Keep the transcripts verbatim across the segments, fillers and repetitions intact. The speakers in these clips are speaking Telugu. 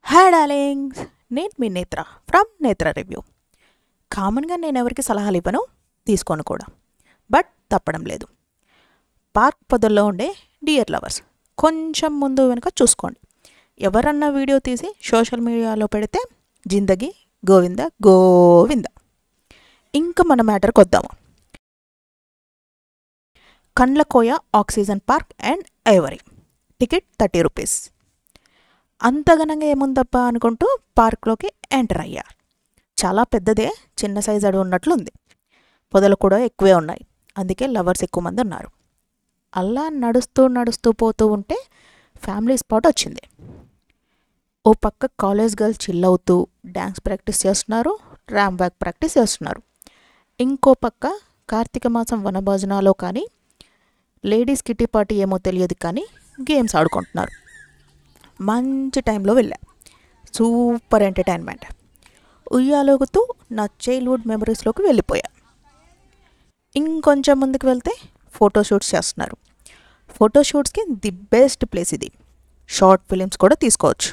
హాయ్ డార్లింగ్స్, నేను మీ నేత్ర ఫ్రమ్ నేత్ర రివ్యూ. కామన్గా నేను ఎవరికి సలహాలు ఇవ్వను, తీసుకోను కూడా. బట్ తప్పడం లేదు. పార్క్ పొదల్లో ఉండే డియర్ లవర్స్ కొంచెం ముందు వెనుక చూసుకోండి. ఎవరన్నా వీడియో తీసి సోషల్ మీడియాలో పెడితే జిందగీ గోవింద గోవింద. ఇంకా మన మ్యాటర్కి వద్దాము. Kandlakoya oxygen park and ivory. Ticket thirty rupees. అంతగనంగా ఏముందబ్బా అనుకుంటూ పార్క్లోకి ఎంటర్ అయ్యా. చాలా పెద్దదే, చిన్న సైజ్ అడవి ఉన్నట్లుంది. పొదలు కూడా ఎక్కువే ఉన్నాయి, అందుకే లవర్స్ ఎక్కువ మంది ఉన్నారు. అలా నడుస్తూ నడుస్తూ పోతూ ఉంటే ఫ్యామిలీ స్పాట్ వచ్చింది. ఓ పక్క కాలేజ్ గర్ల్స్ చిల్ అవుతూ డ్యాన్స్ ప్రాక్టీస్ చేస్తున్నారు, ర్యామ్ బ్యాక్ ప్రాక్టీస్ చేస్తున్నారు. ఇంకో పక్క కార్తీక మాసం వనభోజనాలో కానీ లేడీస్ కిట్టి పార్టీ ఏమో తెలియదు కానీ గేమ్స్ ఆడుకుంటున్నారు. మంచి టైంలో వెళ్ళా. Super entertainment. ఉయ్యాలోగుతూ నా చైల్డ్హుడ్ మెమరీస్లోకి వెళ్ళిపోయా. ఇంకొంచెం ముందుకు వెళ్తే ఫోటోషూట్స్ చేస్తున్నారు. ఫోటోషూట్స్కి ది బెస్ట్ ప్లేస్ ఇది. షార్ట్ ఫిలిమ్స్ కూడా తీసుకోవచ్చు.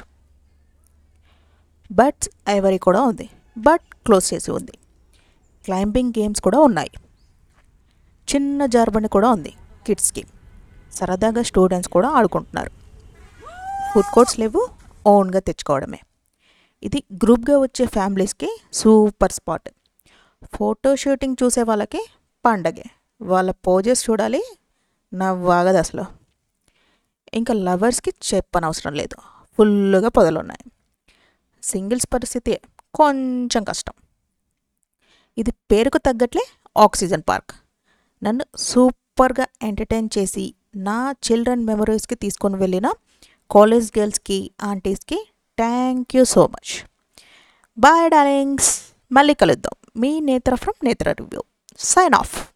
బట్స్ ఐవరీ కూడా ఉంది, బట్ క్లోజ్ చేసి ఉంది. క్లైంబింగ్ గేమ్స్ కూడా ఉన్నాయి. చిన్న జార్బండి కూడా ఉంది కిడ్స్కి. సరదాగా స్టూడెంట్స్ కూడా ఆడుకుంటున్నారు. ఫుడ్ కోర్ట్స్ లేవు, ఓన్గా తెచ్చుకోవడమే. ఇది గ్రూప్గా వచ్చే ఫ్యామిలీస్కి సూపర్ స్పాట్. ఫోటో షూటింగ్ చూసే వాళ్ళకి పండగే. వాళ్ళ పోజెస్ చూడాలి, నవ్వాగదు అసలు. ఇంకా లవర్స్కి చెప్పనవసరం లేదు, ఫుల్గా పొదలున్నాయి. సింగిల్స్ పరిస్థితి కొంచెం కష్టం. ఇది పేరుకు తగ్గట్లే ఆక్సిజన్ పార్క్. నన్ను సూపర్గా ఎంటర్టైన్ చేసి నా చిల్డ్రన్ మెమరీస్కి తీసుకొని వెళ్ళిన కాలేజ్ గర్ల్స్కి, ఆంటీస్కి thank you so much. Bye darlings, మళ్ళీ కలుద్దాం. మీ నేత్ర ఫ్రమ్ నేత్ర రివ్యూ. Sign of.